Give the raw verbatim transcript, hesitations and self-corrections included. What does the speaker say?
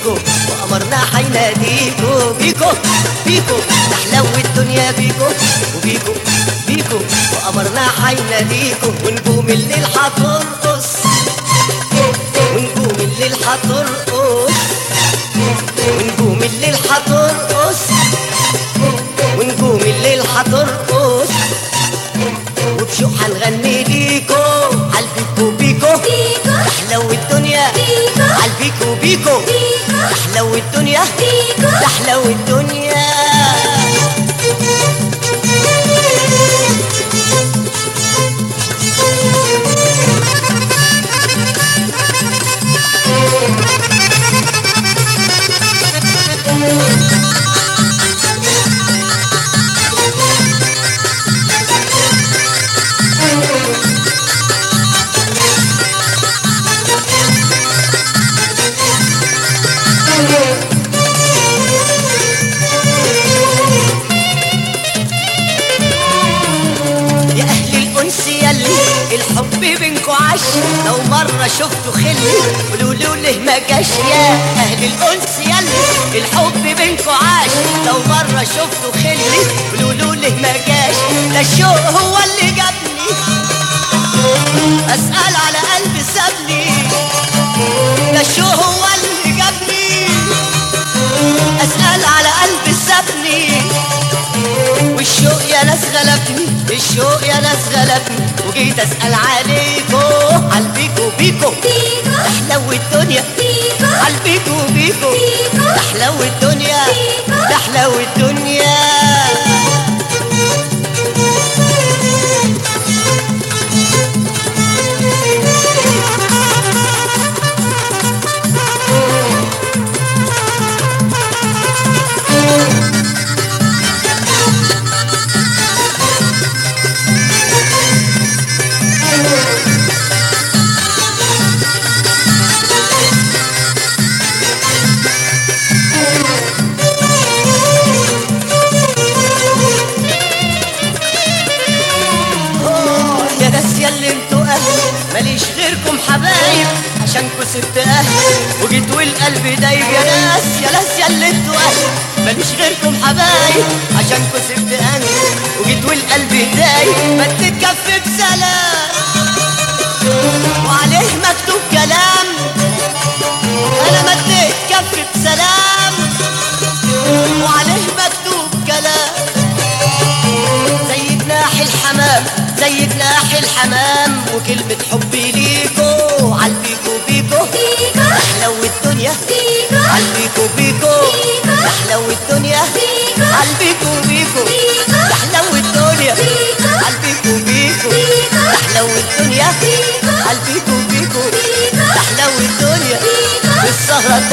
بيكو وقمرنا حيناديكو. بيكو بيكو تحلو الدنيا بيكو وبيكو بيكو وقمرنا حيناديكو. ونجوم الليل حترقص ونجوم الليل حترقص ونجوم الليل حترقص ونجوم الليل حترقص. وبشوق حنغني ليكو عالبيكو بيكو تحلو الدنيا عالبيكو بيكو تحلو الدنيا تحلو الدنيا. يا أهل الأنس يلي الحب بينكو عاش، لو مرة شفتوا خلي قولولوا ليه ما جاش. يا أهل الأنس يلي الحب بينكو عاش، لو مرة شفتوا خلي قولولوا ليه ما جاش. ده الشوق هو اللي جابني أسأل على قلبي سابني، ده الشوق هو اللي جابني أسأل على قلبي سابني. والشوق يا ناس غلبني الشوق يا ناس غلبني، وجيت أسأل عليكو عالبيكو بيكو تحلو الدنيا عالبيكو بيكو تحلو الدنيا تحلو الدنيا. ماليش غيركم حبايب عشانكوا سبت اهلي وجيت والقلب دايب. يا ناس يا ناس يا اللي انتوا اهلي ماليش غيركم حبايب عشانكوا سبت اهلي وجيت والقلب دايب. ما تتكفي بسلام وعليه مكتوب كلام، انا ما تتكفي بسلام وعليه مكتوب كلام. زي جناح الحمام زي جناح الحمام وكلمة حبي ليكو عالبيكو بيكو تحلو الدنيا عالبيكو بيكو تحلو الدنيا عالبيكو بيكو تحلو الدنيا عالبيكو بيكو تحلو الدنيا عالبيكو بيكو تحلو الدنيا. والسهرة